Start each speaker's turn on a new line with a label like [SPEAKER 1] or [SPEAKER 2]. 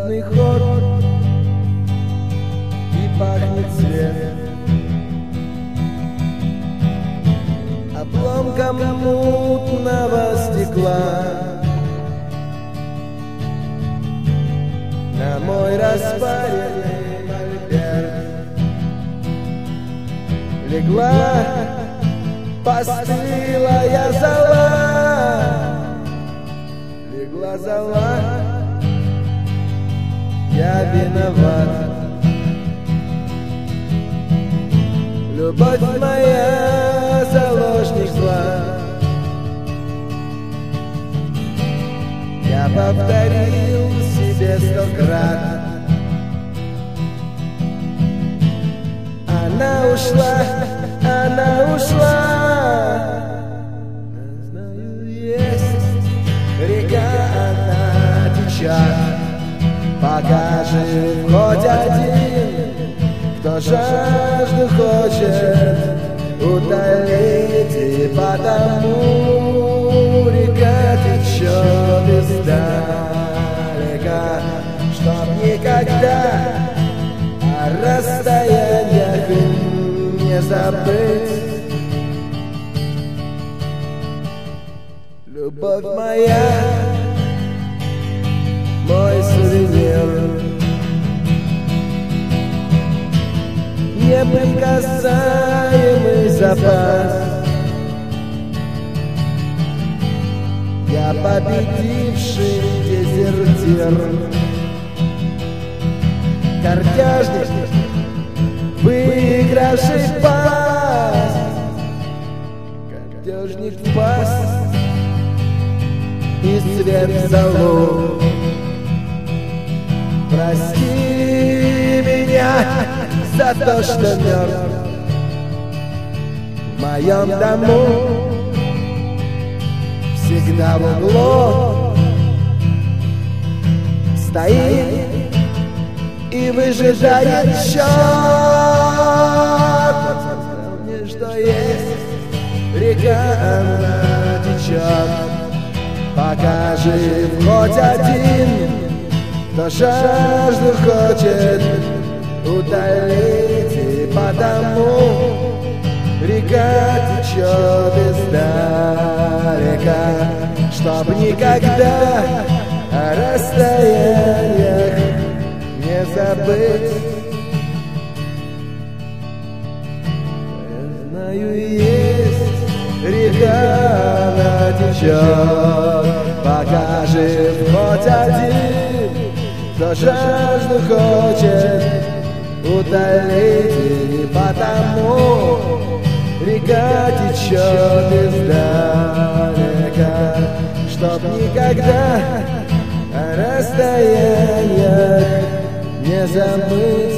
[SPEAKER 1] кислотный ход и пахнет свет обломком мутного стекла. На мой распаренный мольберт легла постылая зола. Легла зола, я виноват. Любовь моя, заложник зла. Я повторил себе 100 крат. Она ушла, она ушла. Знаю, есть река, она течет. Пока жив хоть один, кто жажду хочет утолить, и потому река течет издалека, чтоб никогда о расстояниях не забыть. Любовь моя, мой сувенир, неприкасаемый запас. Я победивший дезертир, картежник, выигравший пас. Картежник в пас и свет в залу. Прости меня за то, что мертв в моем дому. Всегда в углу стоит и выжидает счет. Сказал мне, что есть река, она течет. Пока жив хоть один, кто жажду хочет утолить, и потому река течет издалека, чтоб никогда о расстояниях не забыть. Я знаю, есть река, она течет. Пока жив хоть один, кто жажду хочет утолить, и потому река течет издалека, чтоб никогда о расстояниях не забыть.